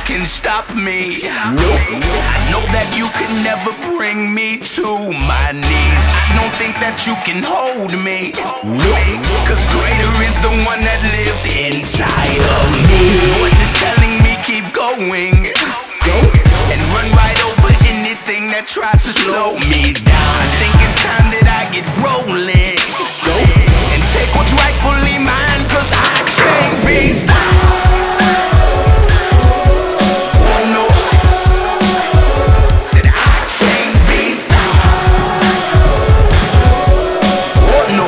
can stop me. I know that you can never bring me to my knees. I don't think that you can hold me. Cause greater is the one that lives inside of me. His voice is telling me keep going, and run right over anything that tries to slow me down. I think it's time that I get rolling and take what's rightfully mine, cause I can't be stopped. Oh no, said I can't be stopped. Oh no,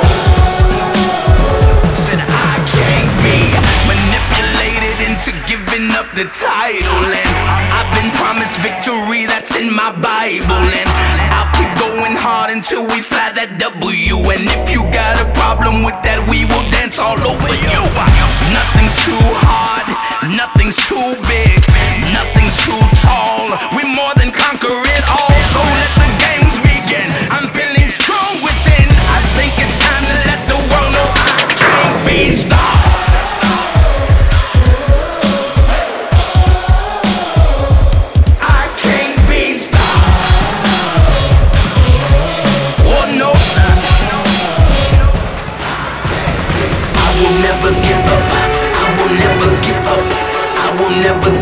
said I can't be manipulated into giving up the title. And I've been promised victory, that's in my Bible. And I'll keep going hard until we fly that W. And if you got a problem with that, we will dance all over you. Nothing's too hard, nothing's too big, nothing's too tall. We more than conquer it all. So let the games begin. I'm feeling strong within. I think it's time to let the world know I can't be stopped. Never give up, I will never give up, I will never